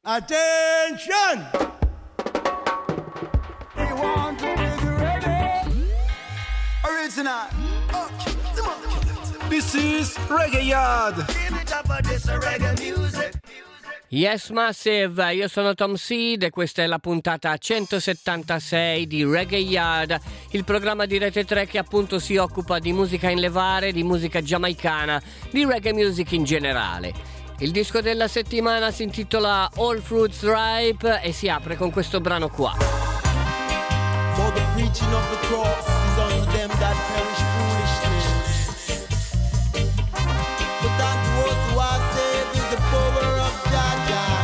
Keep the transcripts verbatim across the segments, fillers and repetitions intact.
Attention! We want to be reggae. Original. This is Reggae Yard. Give it up for this reggae music. Yes Massive, io sono Tom Seed e questa è la puntata centosettantasei di Reggae Yard, il programma di Rete tre che appunto si occupa di musica in levare, di musica giamaicana, di reggae music in generale. Il disco della settimana si intitola All Fruits Ripe e si apre con questo brano qua. For the preaching of the cross is unto them that perish foolishness, but unto us who are saved is the power of Jah Jah.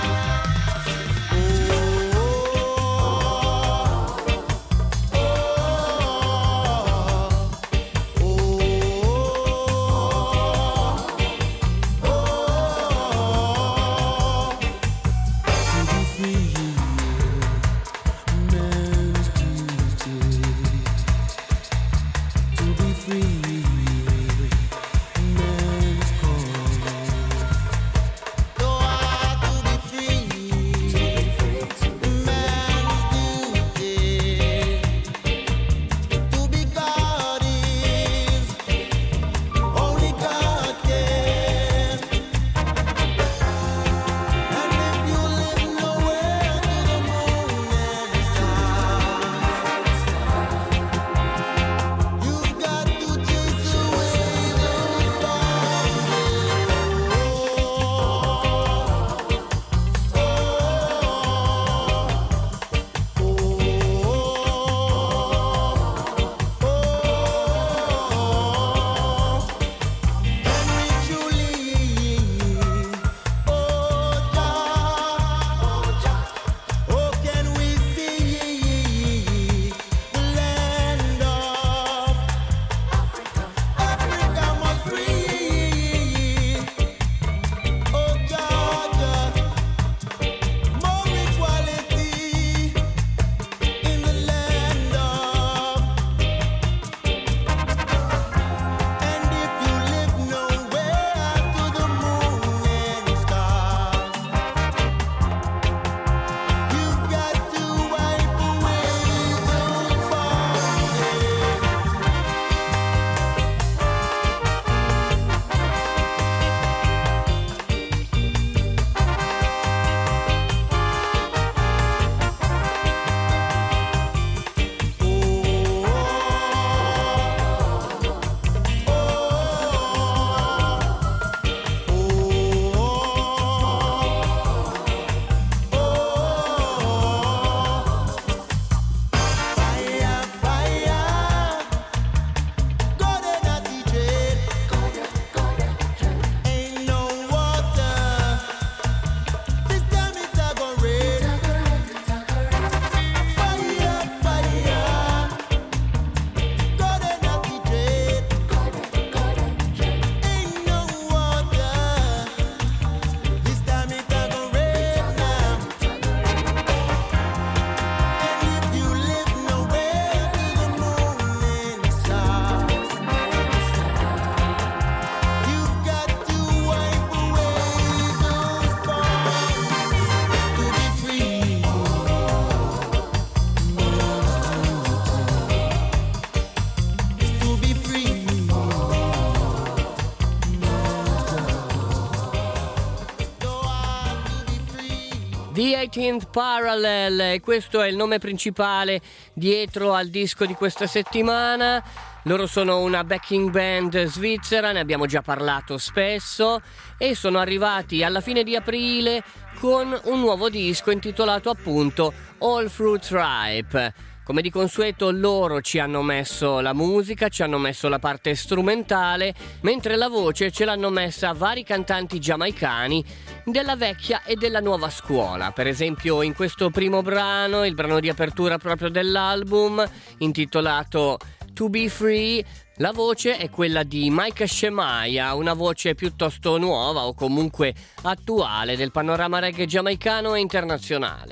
The eighteenth Parallel, questo è il nome principale dietro al disco di questa settimana. Loro sono una backing band svizzera, ne abbiamo già parlato spesso, e sono arrivati alla fine di aprile con un nuovo disco intitolato appunto All Fruits Ripe. Come di consueto loro ci hanno messo la musica, ci hanno messo la parte strumentale, mentre la voce ce l'hanno messa vari cantanti giamaicani della vecchia e della nuova scuola. Per esempio in questo primo brano, il brano di apertura proprio dell'album, intitolato To Be Free, la voce è quella di Micah Shemaiah, una voce piuttosto nuova o comunque attuale del panorama reggae giamaicano e internazionale.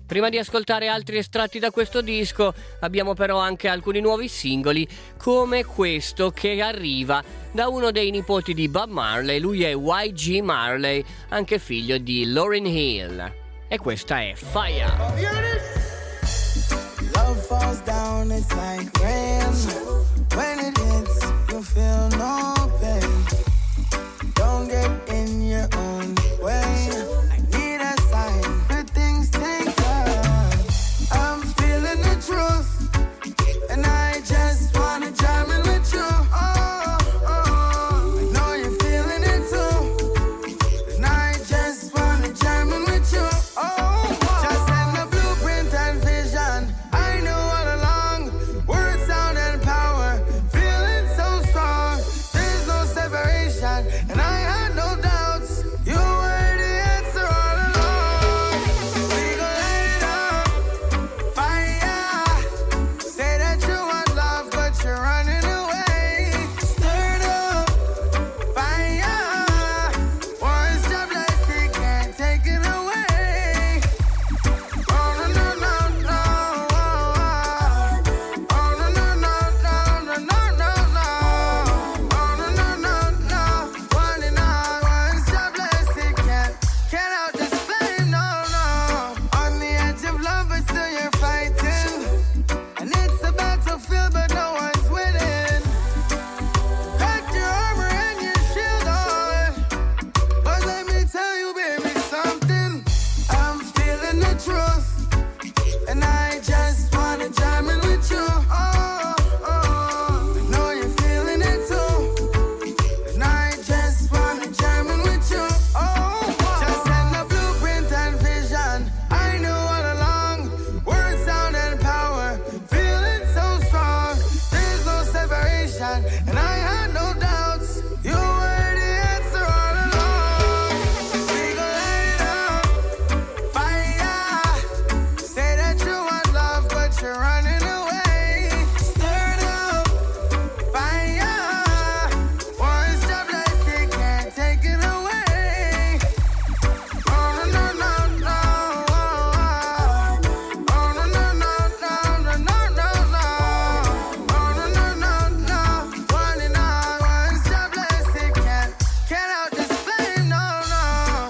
Prima di ascoltare altri estratti da questo disco, abbiamo però anche alcuni nuovi singoli, come questo che arriva da uno dei nipoti di Bob Marley. Lui è Y G Marley, anche figlio di Lauryn Hill. E questa è Fire. Love falls down, it's like rain. When it hits, you feel no pain. Don't get in your own way. I need a sign, good things take time. I'm feeling the truth, and I just wanna jam in with you. Oh, oh, I know you're feeling it too, and I just wanna jam in with you. Oh, just send the blueprint and vision. I knew all along, word, sound, and power. Feeling so strong, there's no separation, and I had no doubts. You were the answer all along. We gon' light it up, fire. Say that you want love, but you're running away. Stir it up, fire. Once your blessing can't take it away. Oh no no no no. Oh no no no no no no no no. Oh no no no no. One and all, once your blessing can't can't out this flame. No no. On the edge of love, but still you're fighting. And it's a battlefield, but no one's winning. Got your armor and your shield on, but let me tell you, baby, something. I'm feeling the truth, and I just wanna jam in with you. Oh, oh, I know you're feeling it too, and I just wanna jam in with you. Oh, just send the blueprint and vision. I knew all along, word, sound, and power. Feeling so strong, there's no separation, and I had no doubts. You were the answer all along. We gon' light it up, fire. Say that you want love, but you're running away. Stir it up, fire. Once your blessing can't take it away. Oh no no no no. Oh no no no no no no no no. Oh no no no no. One and all, once your blessing can't can't out this flame. No no.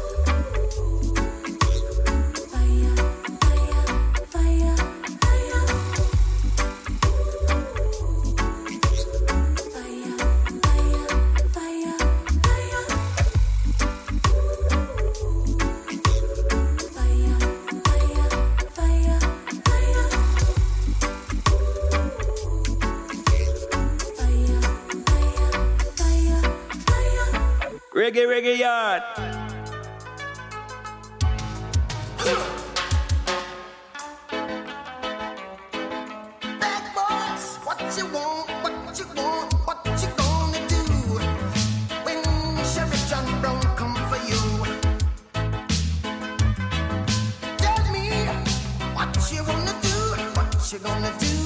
Reggae, reggae yard. Bad boys, what you want, what you want, what you gonna do when Sheriff John Brown come for you? Tell me what you wanna do, what you gonna do?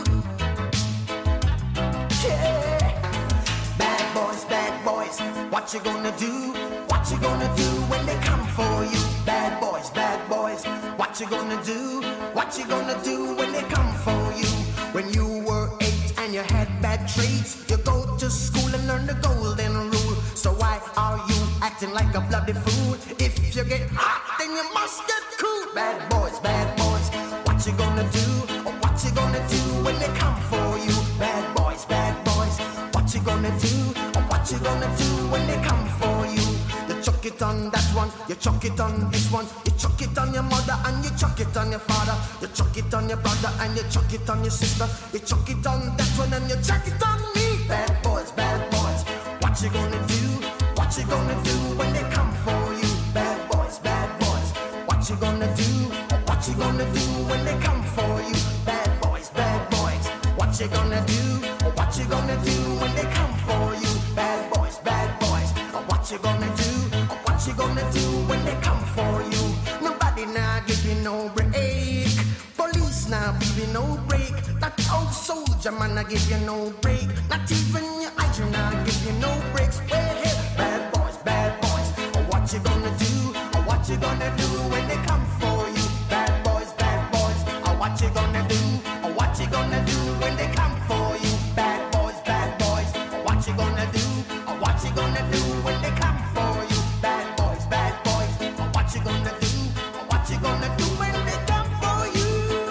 Yeah. Bad boys, bad boys, what you gonna do? What you gonna do when they come for you? Bad boys, bad boys, what you gonna do? What you gonna do when they come for you? When you were eight and you had bad traits, you go to school and learn the golden rule. So why are you acting like a bloody fool? If you get hot, then you must get cool. Bad boys, bad boys, what you gonna do? Or what you gonna do when they come for you? Bad boys, bad boys, what you gonna do? Or what you gonna do when they come for you? You chuck it on that one, you chuck it on this one, you chuck it on your mother and you chuck it on your father, you chuck it on your brother and you chuck it on your sister, you chuck it on that one and you chuck it on me. Bad boys, bad boys, what you gonna do? What you gonna do when they come for you? Bad boys, bad boys, what you gonna do? What you gonna do when they come for you? Bad boys, bad boys, what you gonna do? What you gonna do when they come for you? Bad boys, bad boys, what you gonna do? What you gonna do when they come for you? Nobody now give you no break. Police now give you no break. That old soldier man I give you no break. Not even your eyes now give you no breaks. Hey, hey, bad boys, bad boys, what you gonna do? What you gonna do when they come for you? Bad boys. What you gonna do when they come for you?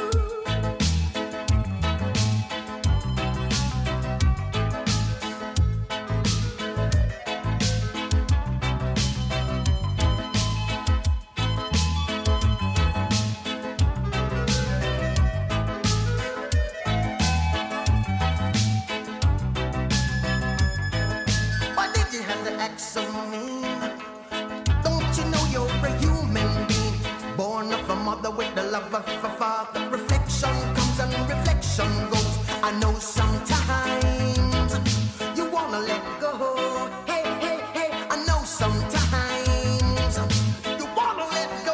Why did you have to act so mean? Don't you know you're a human being, born of a mother with the love of a father? Reflection comes and reflection goes. I know sometimes you wanna let go. Hey, hey, hey, I know sometimes you wanna let go.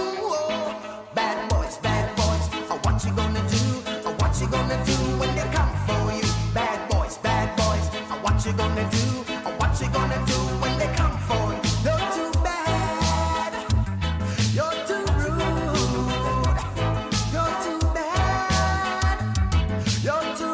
Bad boys, bad boys, oh, what you gonna do? Oh, what you gonna do when they come for you? Bad boys, bad boys, oh, what you gonna do? Oh, what you gonna do when they come for you? You're too bad, you're too rude, you're too bad, you're too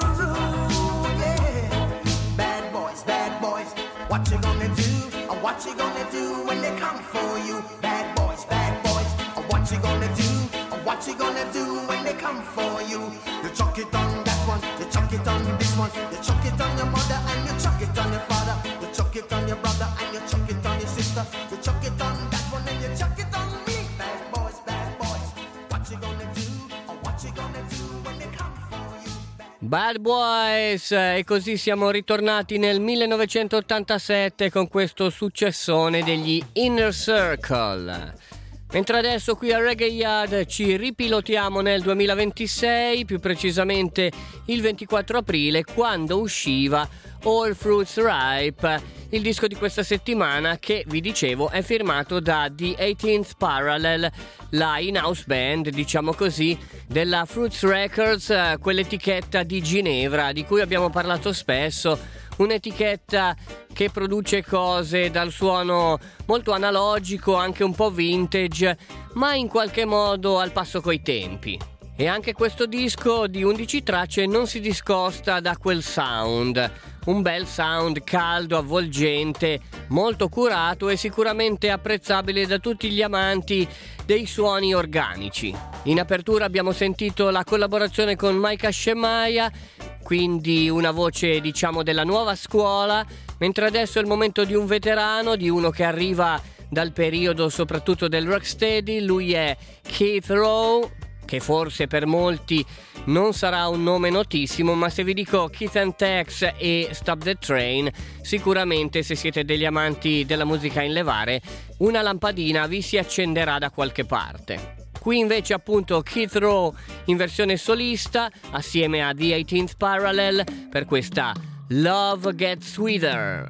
rude, yeah. Bad boys, bad boys, what you gonna do? Or what you gonna do when they come for you? Bad boys, bad boys, or what you gonna do? Or what you gonna do when they come for you? You chuck it on that one, you chuck it on this one, you chuck it on your mother and you chuck it on your father, you chuck it on your brother and you chuck it on your sister, you chuck it on that one and you chuck it on me. Bad boys, bad boys, what you gonna do? Or what you gonna do when they come for you? Bad Boys, e così siamo ritornati nel millenovecentottantasette con questo successone degli Inner Circle. Mentre adesso qui a Reggae Yard ci ripilotiamo nel duemilaventisei, più precisamente il ventiquattro aprile, quando usciva All Fruits Ripe, il disco di questa settimana che, vi dicevo, è firmato da The eighteenth Parallel, la in-house band, diciamo così, della Fruits Records, quell'etichetta di Ginevra di cui abbiamo parlato spesso, un'etichetta che produce cose dal suono molto analogico, anche un po' vintage, ma in qualche modo al passo coi tempi. E anche questo disco di undici tracce non si discosta da quel sound, un bel sound caldo, avvolgente, molto curato e sicuramente apprezzabile da tutti gli amanti dei suoni organici. In apertura abbiamo sentito la collaborazione con Micah Shemaiah, quindi una voce, diciamo, della nuova scuola, mentre adesso è il momento di un veterano, di uno che arriva dal periodo soprattutto del rocksteady. Lui è Keith Rowe, che forse per molti non sarà un nome notissimo, ma se vi dico Keith and Tex e Stop the Train, sicuramente, se siete degli amanti della musica in levare, una lampadina vi si accenderà da qualche parte. Qui invece appunto Keith Rowe in versione solista assieme a The eighteenth Parallel per questa Love Gets Sweeter.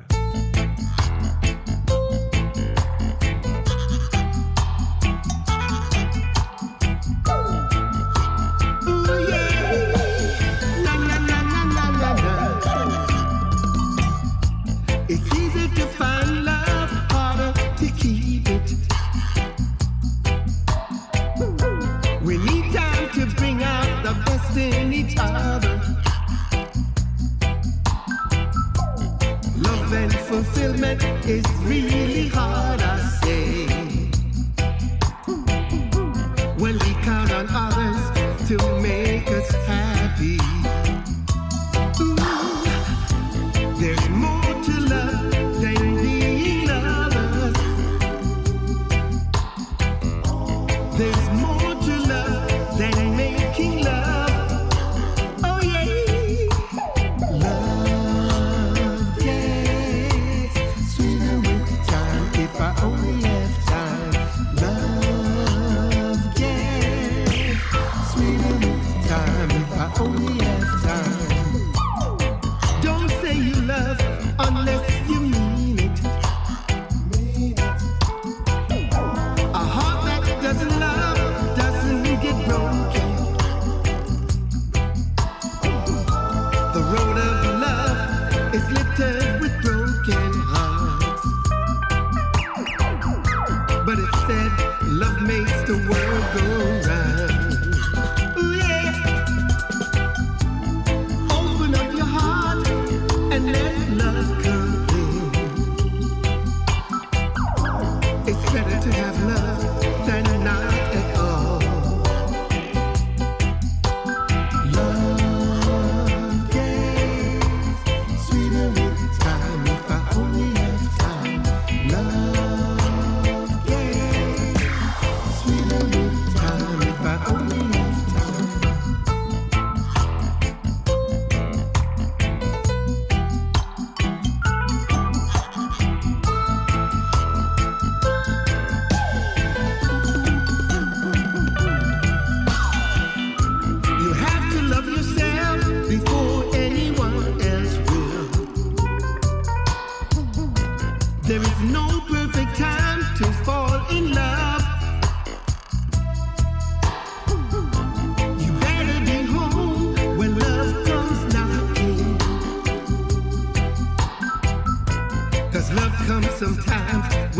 It's easy to find love, harder to keep it. We need time to bring out the best in each other. Love and fulfillment is really hard, I say. When we count on others to make us happy. Ooh, there's more to love than being lovers. There's more to love than making love. Oh yeah. Love gets sweeter with time if I only have time. Love gets sweeter with time if I only have time. Don't say you love unless you mean it. A heart that doesn't love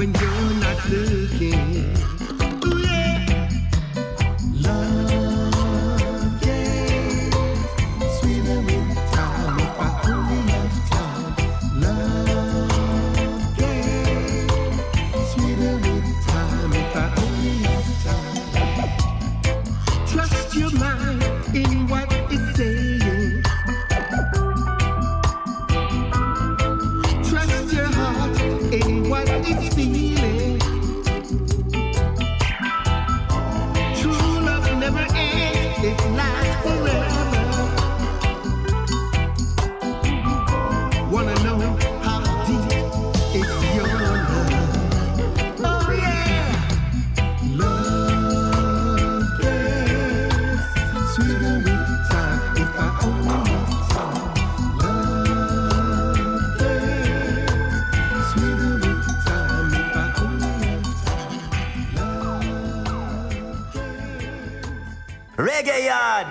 when you're not looking. Ooh, yeah. Love gets sweeter with time if I only have time. Love gets sweeter with time if I only have time. Trust your mind in what it's saying. Trust your heart in what it's feeling. True love never ends, it lasts forever. Wanna know how deep is your love? Oh yeah. Love gets sweeter with time if I only have time. Love gets sweeter with time if I only have time. Love gets Reggae Yard.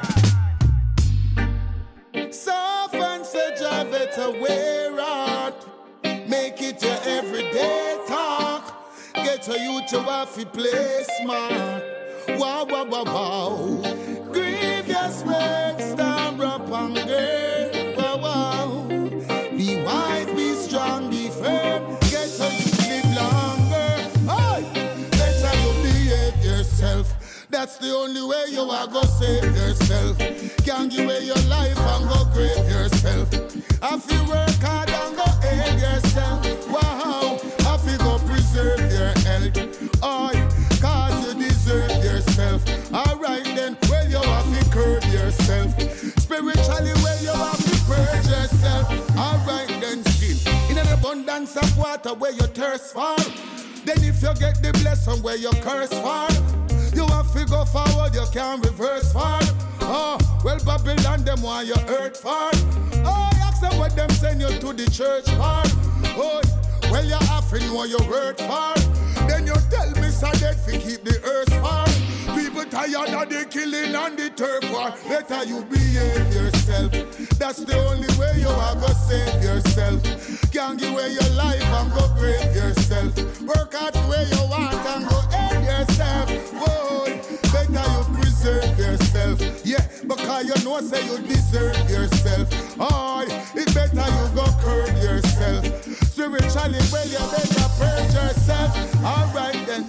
Soft and say drive it away, right? Make it your everyday talk. Get a youth to have to play smart. Wow, wow, wow, wow. Grievous work, stand up and girl. Wow, wow. Be wise, be strong, be firm. Get a youth live longer. Hey, better you behave yourself. That's the only way you are gonna save yourself. Can't give away your life and go grave yourself. If you work hard and go aid yourself, wow, if you go preserve your health, oh, cause you deserve yourself. Alright then, well you have to curb yourself. Spiritually, well you have to purge yourself. Alright then, still, in an abundance of water where you thirst for. Then if you get the blessing where you curse for, you have to go forward, you can't reverse for. Oh, well, Babylon, them want you hurt for. Oh, ask them what them send you to the church for. Oh, well, you have to know your word for. Then you tell me so dead to keep the earth for. People tired of the killing and the turf war. Better you behave yourself. That's the only way you are gonna save yourself. Can't give away your life and go grave yourself. Work out where you want and go aid yourself. Whoa, better you preserve yourself. Yeah, because you know say you deserve yourself. Oh, it better you go curb yourself. Spiritually, well, you better purge yourself. Alright then.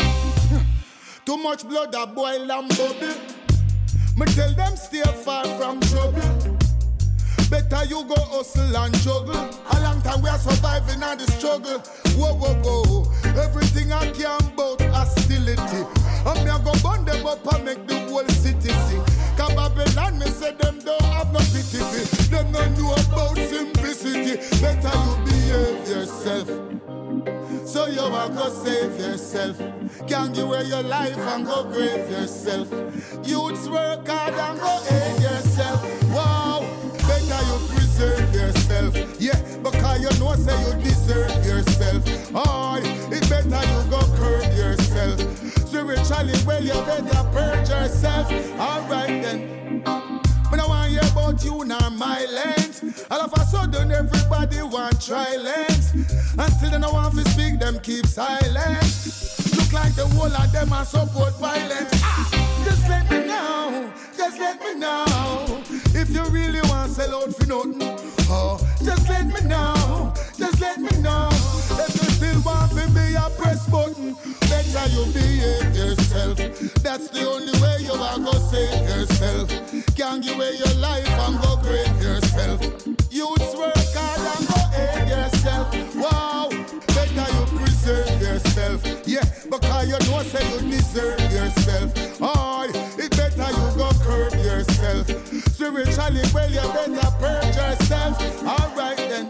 Too much blood that boil and bubble. Me tell them stay far from trouble. Better you go hustle and juggle. A long time we are surviving on the struggle. Whoa, whoa, whoa. Everything I can about hostility. And me a go burn them up and make the whole city sick. Cause Babylon, me say them don't have no pity. Them don't know about simplicity. Better you behave yourself. So you are go save yourself. Can't give away your life and go grave yourself. Youths work hard and go aid yourself. Wow, better you preserve yourself. Yeah, because you know say you deserve yourself. Oh, it better you go curb yourself. Spiritually, well, you better purge yourself. Alright then. But I want to hear about you nor my length. All of a sudden everybody want try length. Until then I want to speak, them keep silent. Look like the whole of them are support violence. Ah, just let me know, just let me know. If you really want to sell out for nothing, oh, just let me know, just let me know. If you still want to be a press button, better you behave yourself. That's the only way you are gonna save yourself. Can't give away your life and go grave yourself. Youths work hard and go aid yourself. Wow, better you preserve yourself. Yeah, because you know say you deserve yourself. Oh, it better you go curb yourself. Spiritually, well, you better purge yourself. Alright then.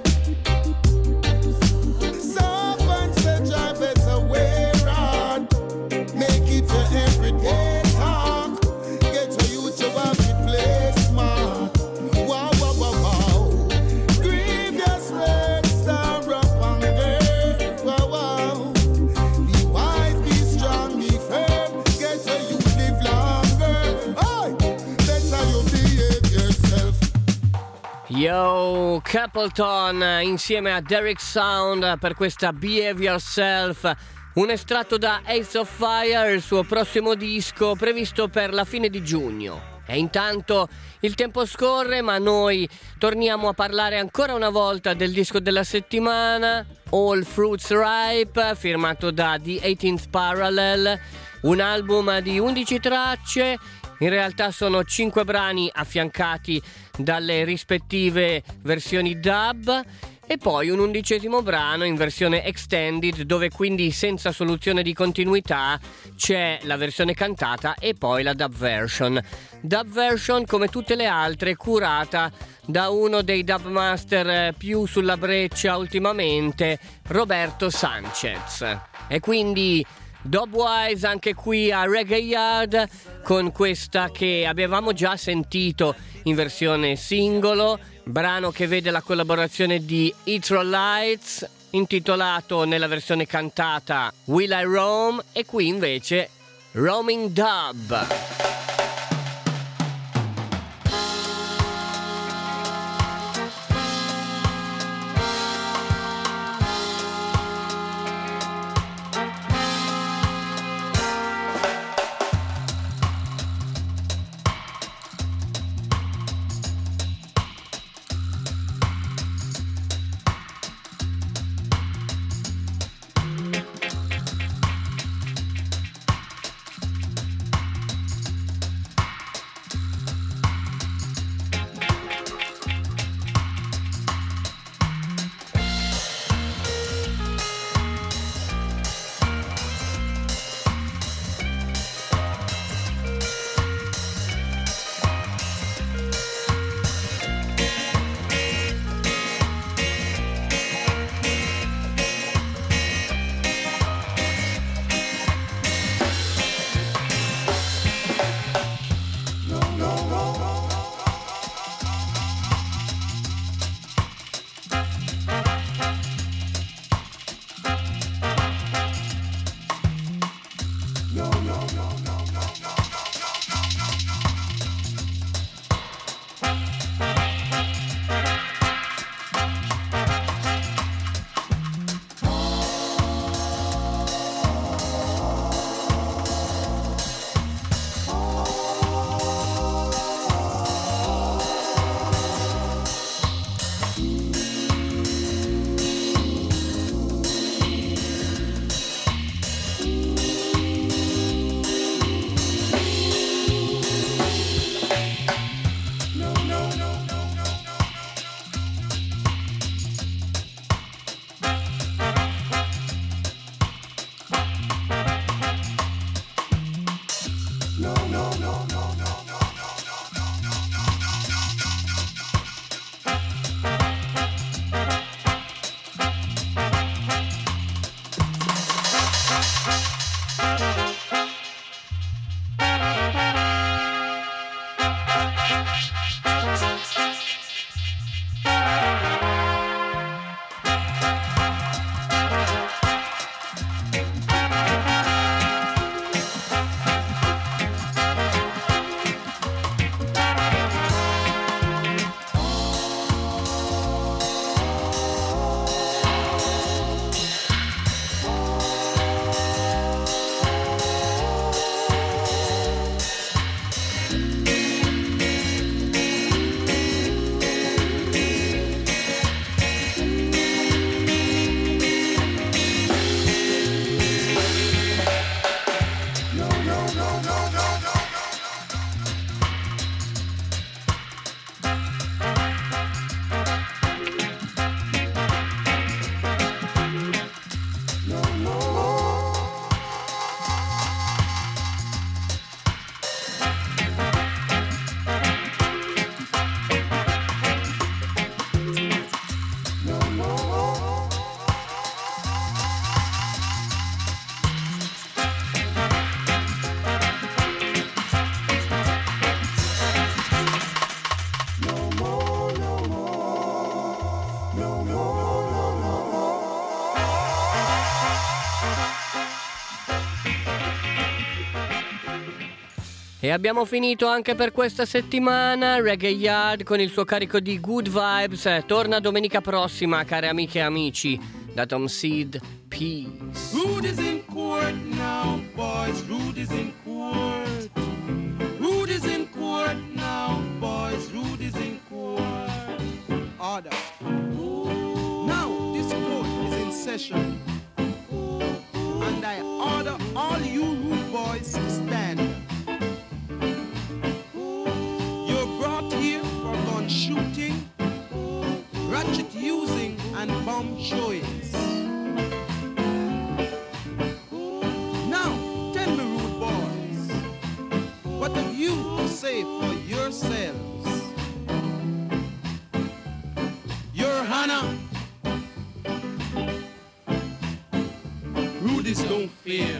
Soft and say drive it away, rod. Make it your everyday talk. Get a youth to have to play smart. Wow, wow, wow, wow. Grievous work, star up and girl. Wow, wow. Be wise, be strong, be firm. Get a youth live longer. Hey, better you behave yourself. Yo, Capleton insieme a Derek Sound per questa Behave Yourself, un estratto da Ace of Fire, il suo prossimo disco previsto per la fine di giugno. E intanto il tempo scorre, ma noi torniamo a parlare ancora una volta del disco della settimana, All Fruits Ripe, firmato da The eighteenth Parallel, un album di undici tracce. In realtà sono cinque brani affiancati dalle rispettive versioni dub e poi un undicesimo brano in versione extended, dove quindi senza soluzione di continuità c'è la versione cantata e poi la dub version. Dub version, come tutte le altre, curata da uno dei dubmaster più sulla breccia ultimamente, Roberto Sanchez. E quindi Dubwise anche qui a Reggae Yard con questa che avevamo già sentito in versione singolo, brano che vede la collaborazione di Ethereal Lights, intitolato nella versione cantata Will I Roam, e qui invece Roaming Dub. E abbiamo finito anche per questa settimana. Reggae Yard con il suo carico di good vibes eh, torna domenica prossima, care amiche e amici, da Tom Seed. Peace. Rude is in court now, boys. Rude is in court. Rude is in court now, boys. Rude is in court. Order. Now this court is in session, and I order all you rude boys to stand. You're brought here for gun shooting, ratchet using, and bomb showings. Now, tell me, rude boys, what have you to say for yourselves? Your Hannah, rudies don't fear.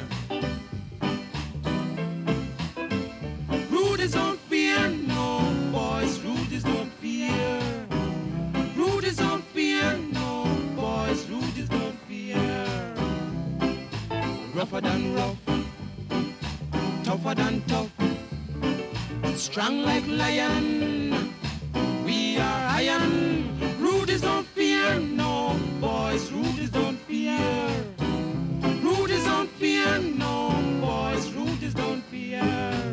Rudies don't fear, no, boys, rudies don't fear. Rudies don't fear, no, boys, rudies don't fear. Rougher than rough, tougher than tough, strong like lion, we are iron. Rudies don't fear, no, boys, rudies don't fear. Rudies don't fear, no, boys, rudies don't fear.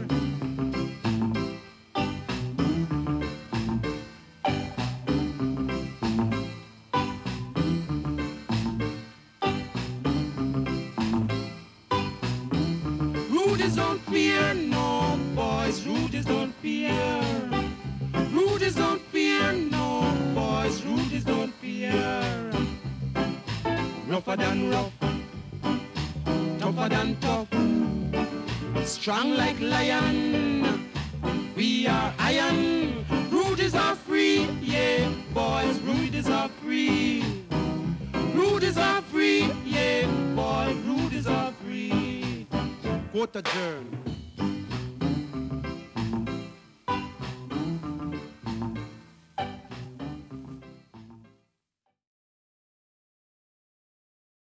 Rudies don't fear, no, boys, rudies don't fear. Rudies don't fear, no, boys, rudies don't fear. Rougher than rough, tougher than tough, strong like lion, we are iron. Rudies are free, yeah, boys, rudies are free. Rudies are free, yeah, boys, rudies are free. Court adjourned.